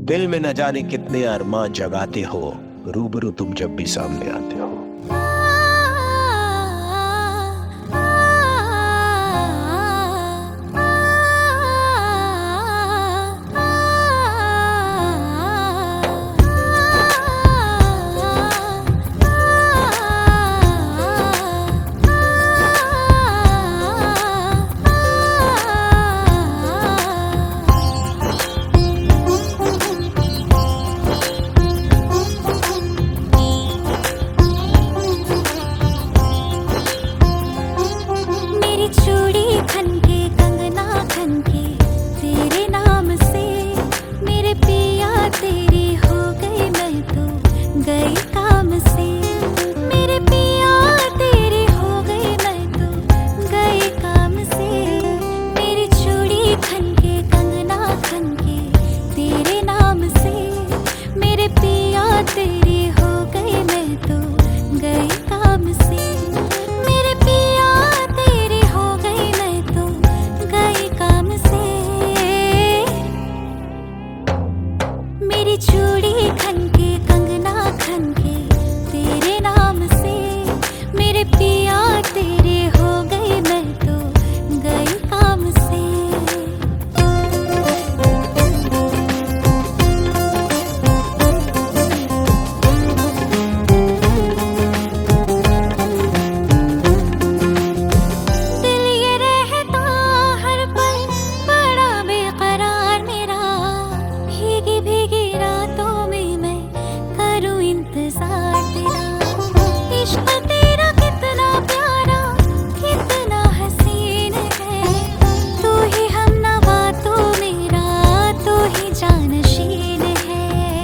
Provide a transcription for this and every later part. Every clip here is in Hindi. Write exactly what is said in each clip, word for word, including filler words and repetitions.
दिल में न जाने कितने अरमान जगाते हो, रूबरू तुम जब भी सामने आते हो। चूड़ी खनके कंगना खनके तेरे नाम से, मेरे पिया तेरे हो गई मैं तो गई काम से। दिल ये रहता हर पल बड़ा बेकरार मेरा, भीगी भीगी रातों में मैं करूं इंतजार तेरा। इश्क तेरा कितना प्यारा कितना हसीन है, तू ही हमनवा तू मेरा, तू ही जानशीन है।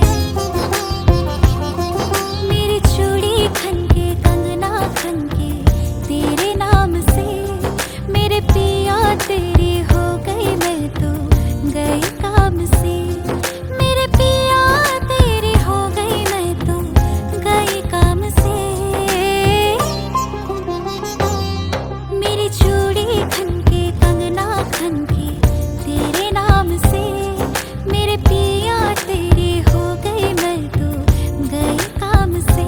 मेरी चूड़ी खनके कंगना खनके तेरे नाम से, मेरे पिया तेरे हो गई मैं तो गई काम से। मेरे पिया तेरे हो गई मैं तो गई काम से। मेरी चूड़ी खनके कंगना खनके तेरे नाम से, मेरे पिया तेरे हो गई मैं तो गई काम से।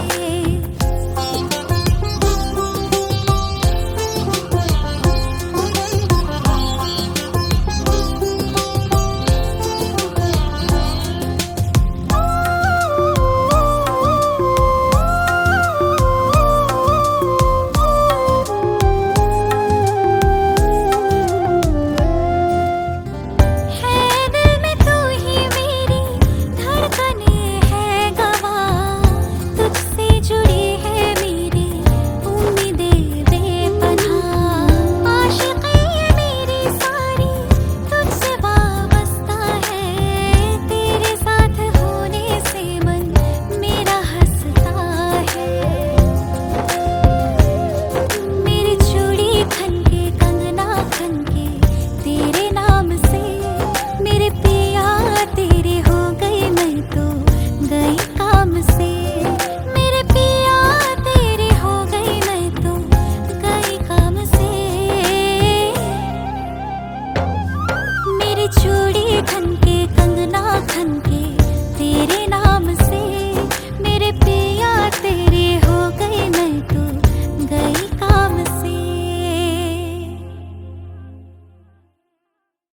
है दिल में तू ही मेरी धड़कनें है गवाह, तुझसे जुड़ी है मेरी उम्मीदें बेपनाह। आशिकी ये मेरी सारी तुझसे वाबस्ता है, तेरे साथ होने से मन मेरा हंसता है। मेरी चूड़ी खनके कंगना खनके तेरे नाम से, मेरे पिया तेरे हो गई मैं तो गई काम से। मेरे पिया तेरे हो गई मैं तो गई काम से। मेरी चूड़ी खन